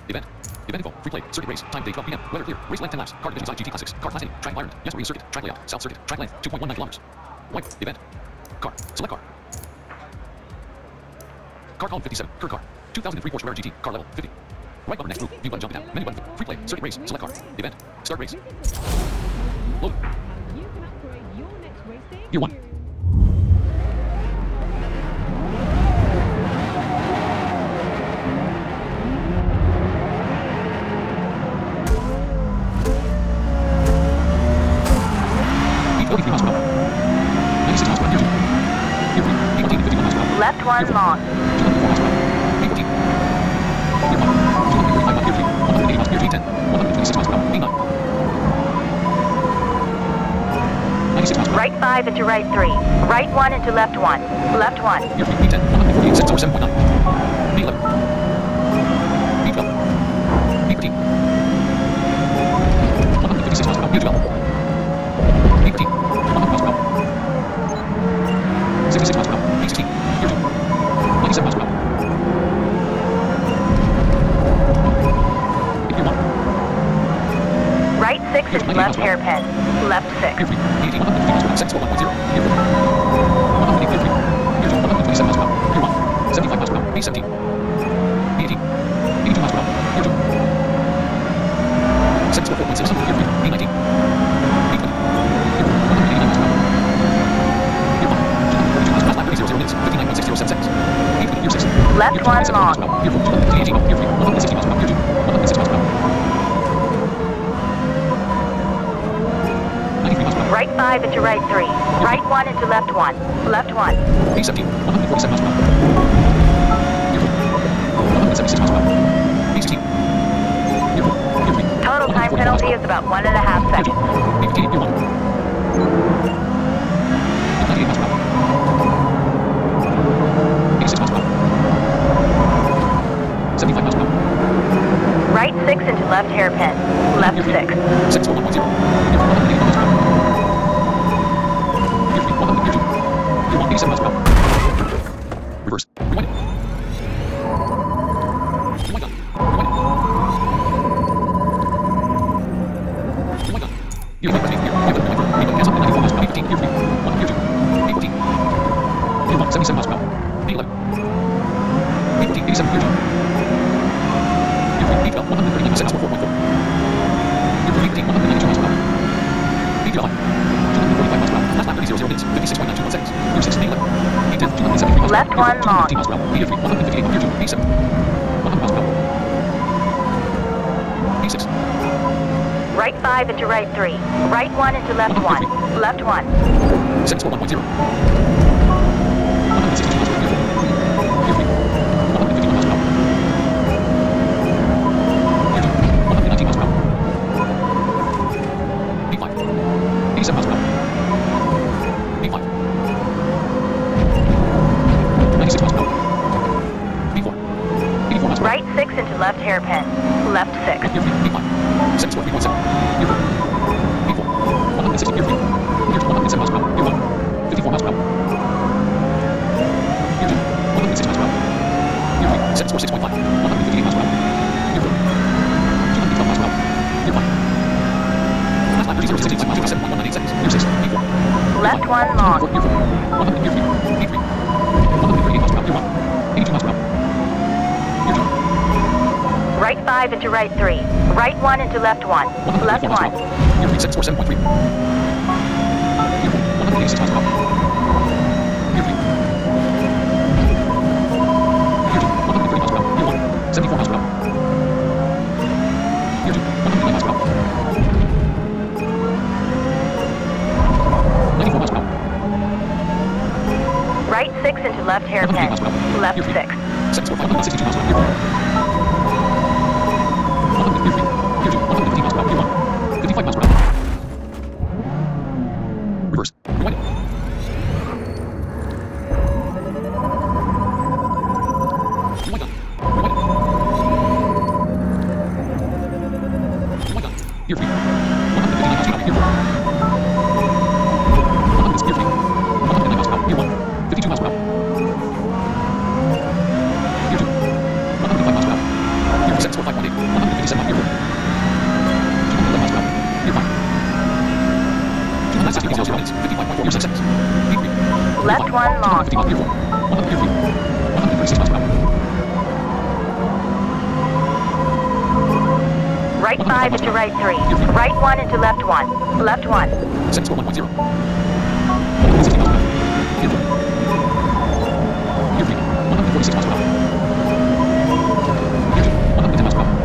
Event. Event info. Free play. Circuit race. Time day 12 p.m. Weather clear. Race length 10 laps. Car divisions GT Classics. Car Class A. Track environment. Yes, marine circuit. Track layout. South circuit. Track length 2.19 kilometers. White. Event. Car. Select car. Car column 57. Current car. 2003 Porsche Carrera GT. Car level 50. Right button next group. View button jump down. Menu button. Free play. Circuit race. Select car. Event. Start race. Load. Gear 1. Left one long. Right 5 into right 3. Right 1 into left 1. Left 1. Right 6 into left hairpin. Left 6. Left one long. Right 5 into right 3. Right 1 into left 1. Left 1. Total time penalty is about 1.5 seconds. Right 6 into left hairpin. Left 6. Reverse. Left one long. Right 5 into right 3. Right 1 into left 1. Left 1. Right 6 into left hairpin. Left 6. Left one long. Right 5 into right 3. Right 1 into left 1. Left 1. Right 6 into left hairpin. Left 6. Reverse. 197 miles, Gear 4. 211 miles per hour, Gear 5. 260 miles, 0 minutes, 55.4 years, 6 seconds. Gear 3. Left 1 long. 250 miles, Gear 4. 100, Gear 3. 136 miles per hour. Right 5 into right 3. Right 1 into left 1. Left 1. 741.0. 160 miles per hour. Gear 4. Gear 3. 146 miles per hour. Gear 2. 110 miles per hour.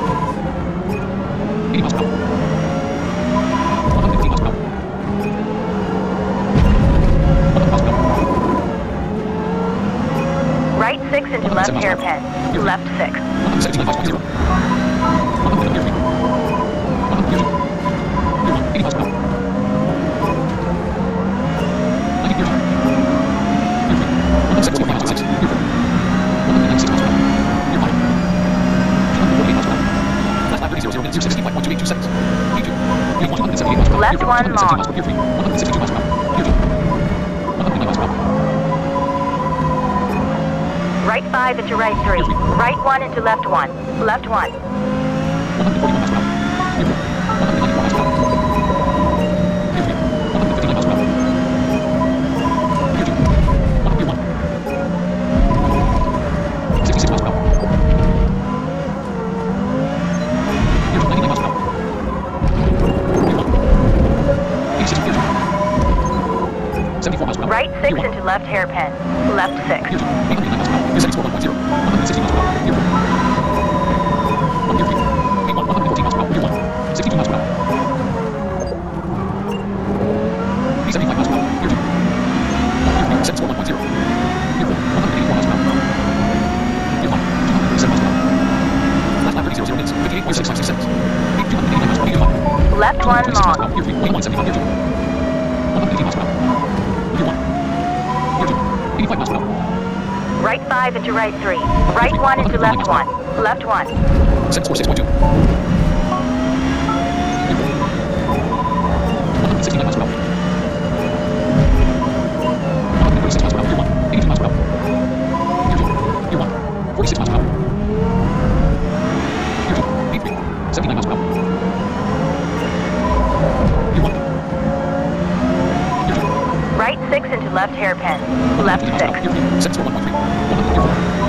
80 miles per hour. 115 miles per hour. 100 miles per hour. Right 6 into left hairpin. Left 6. 179 miles per hour. 100 Gear 3. 100 Gear 2. Gear 1. 80 miles per hour. 90 Gear 2. Gear 3. 174 miles per hour. Gear 4. 196 miles per hour. Gear 5. 248 miles per hour. Last lap 30 minutes, 65.282 seconds. Gear 2. Gear 1. 178 miles per hour. Left Gear 4. 1 117 long. miles per hour. Gear 3. 162 miles per hour. Gear 2. 109 miles per hour. Right 5 into right 3. Right 1 into left 1. Left 1. 141 miles per hour. Gear 4. 194 miles per hour. Gear 3. 159 miles per hour. Gear 2. 100 Gear 1. 66 miles per hour. Gear 2. 99 miles per hour. Gear 1. 86 Gear 2. 74 miles per hour. Right 6 Gear 1. into left hairpin. Left 6. Gear 2. 809 miles per hour. Gear 6 1.0. 160 miles per hour. Gear 4. 1 Gear 3. Gear 1. 114 miles per hour. Gear 1. 62 miles per hour. 75 miles per hour. Gear 2. Gear 3. 74 1.0. Gear 4. 184 miles per hour. Gear 5. 237 miles per hour. Last lap 30 minutes. 58.656 seconds. 289 miles per hour. Gear 5. Left 1 long. Gear 3. 8175. Gear 2. 118 miles per hour. Gear 1. Gear 2. 85 miles per hour. Right 5 into right 3. Right 1 into left 1. Left 1. 746.2. Gear 4. 169 miles per hour. 136 miles per hour. Gear 1. 82 miles per hour. Gear 2. Gear 1. 46 miles per hour. Gear 2. 83. 79 miles per hour. Gear 1. Gear 2. Right 6 into left hairpin. Left 6. Gear 3. 741.3. 100 Gear 4.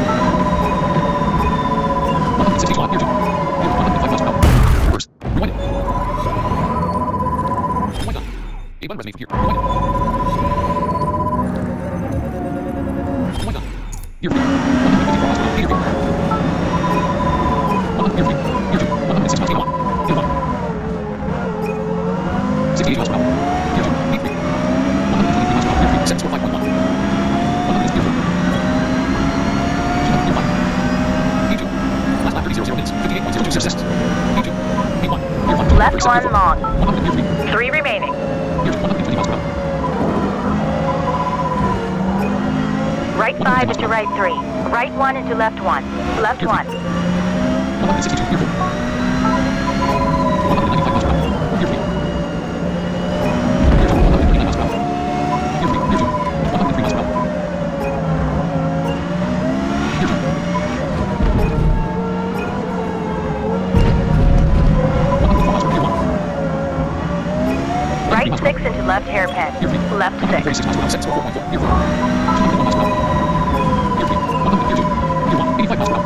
165 Gear 2. Gear 105 miles per hour. Reverse. Rewind it. Rewind on. A button resonate from here. Rewind it. Rewind on. Gear 3. 154 miles per hour. Gear 3. 100 Gear 3. Gear 2. 106 miles per hour. Gear 1. 68 miles per hour. Gear 2. Gear 3. 123 miles per hour. Gear 3. 745.1. 100 Gear 4. 200 Gear 5. Gear 2. Last lap 30 minutes. 58.026 seconds. Gear 2. Gear 1. Gear 1. Left 1 long. 100 Gear 3. 3 remaining. Gear 2. 120 miles per hour. Right 5 into right 3. Right 1 into left 1. Left 1. 162 Gear 4. 195 miles per hour. Gear 3. Gear 2. 129 miles per hour. Gear 3. Gear 2. 103 miles per hour. Gear 2. 104 miles per hour. Gear 1. Right 6 into left hairpin. Gear 3. Left 6. 136 miles per hour. 74.4. Gear 4. 201 miles per hour. Gear 3. 100 Gear 2. Gear 1. 85 miles per hour.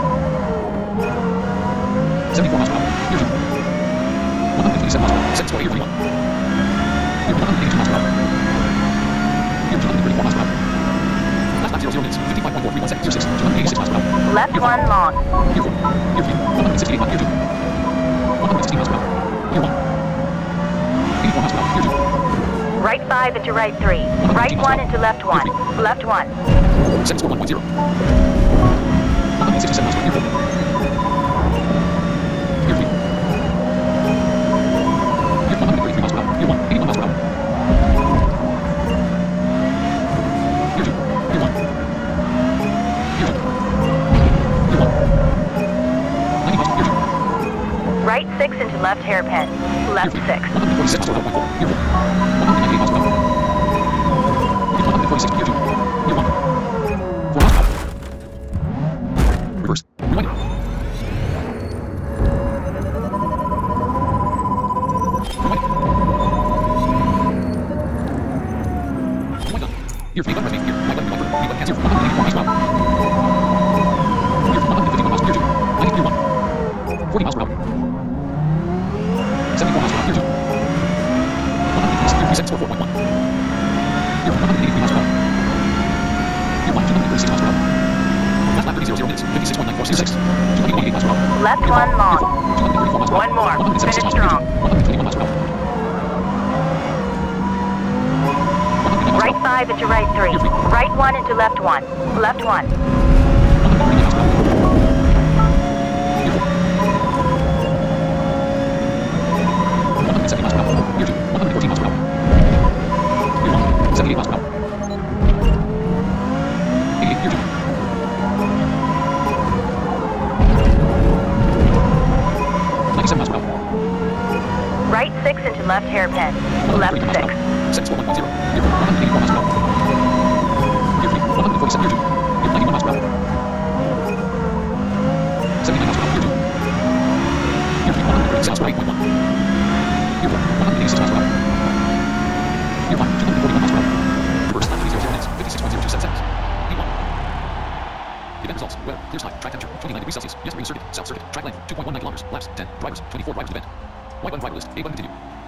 74 miles per hour. Gear 2. 157 miles per hour. 74 Gear 3. 1. Gear 182 miles per hour. Gear 234 miles per hour. Last lap 0 minutes. 55.431 seconds. Gear 6. 286 miles per hour. Left Gear 1 long. Gear 4. Gear 3. 168 miles. Gear 2. 116 miles per hour. Gear 1. 84 miles per hour. Gear 2. Right 5 into right 3. Right 1 into left 1. Left 1. 741.0. 167 miles per hour. Gear 4. Gear 3. Gear 133 miles per hour. Gear 1. 81 miles per hour. Gear 2. Gear 1. Gear 2. Gear 1. 90 miles per hour. Gear 2. Right 6 into left hairpin. Left 6. 146 miles per hour. Gear 4. 198 miles per hour. Gear 146. Gear 2. Gear 1. 4 miles per hour. Reverse. Rewind it. Gear 3, button resume. Gear. Right button, right button. Read button, cancel. 184 miles per hour. Gear 3, 151 miles per hour. Gear 2. Landing gear 1. 40 miles per hour. 74 miles per hour. Gear 2. 100 gear 3 seconds for 4.1. Gear 183 miles per hour. Gear 1, 236 miles per hour. Last lap 30, 0 minutes. 56.9466. 288 miles per hour. Left Gear 1 4, long. Gear 4, 234 miles per hour. One more. 176 Finish miles per hour. strong. 121 miles per hour. 109 miles per Right hour. 5 into right 3. Right 1 into left 1. Left 1. 130 miles per hour. Gear 4. 170 miles per hour. Gear 2. 114 miles per hour. Gear 1. 78 miles per hour. 88. Gear 2. 97 miles per hour. Right 6 into left hairpin. Left 6. 1.0. Gear 4. 184 miles per hour. Gear 3. 147. Gear 2. Gear 91 miles per hour. 79 miles per hour. Gear 2. Gear 3. 136 miles per hour. 8.1. Gear 4. 186 miles per hour. Gear 5. 241 miles per hour. Reverse lap 300 minutes. 56.027 seconds. P1. Event results. Weather. Clear sky. Track temperature. 29 degrees Celsius. Yes, ring circuit. South circuit. Track length. 2.19 kilometers. Laps. 10. Drivers. 24 drivers event. White button driver list. A button continue.